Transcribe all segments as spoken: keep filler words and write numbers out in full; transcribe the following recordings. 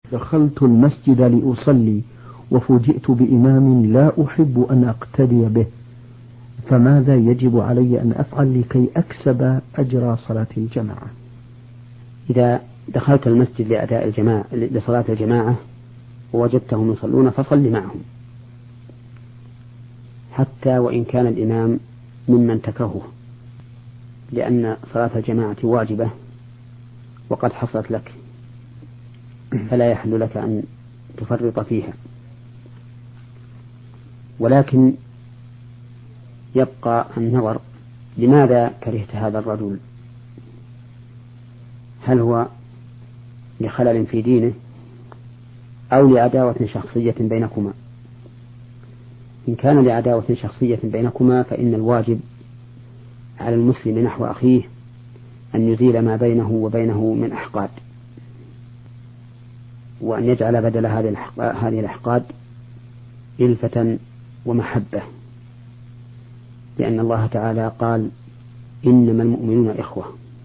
دخلت المسجد لأصلي وفوجئت بإمام لا أحب أن أقتدي به، فماذا يجب علي أن أفعل لكي أكسب أجر صلاة الجماعة؟ إذا دخلت المسجد لأداء الجماعة لصلاة الجماعة ووجدتهم يصلون فصل معهم، حتى وإن كان الإمام ممن تكرهه، لأن صلاة الجماعة واجبة وقد حصلت لك، فلا يحل لك أن تفرط فيها. ولكن يبقى النظر، لماذا كرهت هذا الرجل؟ هل هو لخلل في دينه أو لعداوة شخصية بينكما؟ إن كان لعداوة شخصية بينكما فإن الواجب على المسلم نحو أخيه أن يزيل ما بينه وبينه من أحقاد، وأن يجعل بدل هذه الأحقاد إلفة ومحبة، لأن الله تعالى قال إنما المؤمنون إخوة،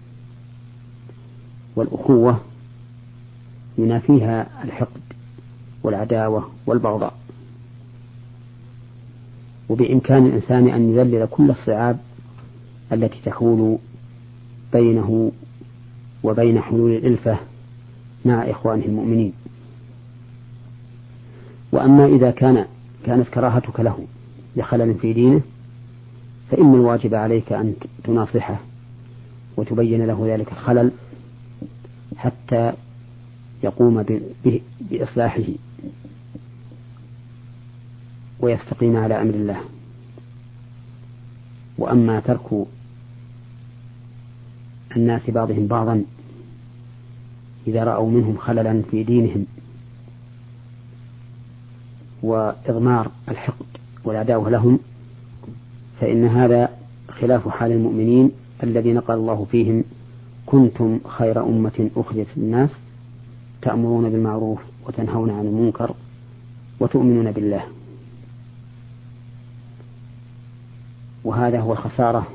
والأخوة ينافيها الحقد والعداوة والبغضاء. وبإمكان الإنسان أن يذلل كل الصعاب التي تحول بينه وبين حلول الإلفة مع إخوانه المؤمنين. وأما إذا كان كانت كراهتك له لخلل في دينه فإن الواجب عليك أن تناصحه وتبين له ذلك الخلل حتى يقوم بإصلاحه ويستقيم على أمر الله. وأما ترك الناس بعضهم بعضا إذا رأوا منهم خللا في دينهم وإضمار الحقد والعداوة لهم، فإن هذا خلاف حال المؤمنين الذين قال الله فيهم كنتم خير أمة أخرجت للناس تأمرون بالمعروف وتنهون عن المنكر وتؤمنون بالله. وهذا هو الخسارة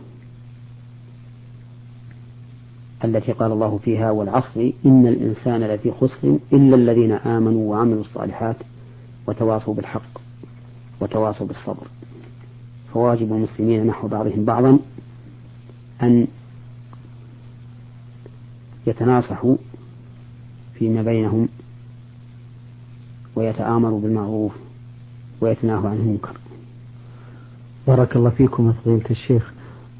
التي قال الله فيها والعصر إن الإنسان لفي خسر إلا الذين آمنوا وعملوا الصالحات وتواصوا بالحق وتواصوا بالصبر. فواجب المسلمين نحو بعضهم بعضا أن يتناصحوا فيما بينهم ويتآمروا بالمعروف ويتناهوا عن المنكر. بارك الله فيكم يا فضيلة الشيخ.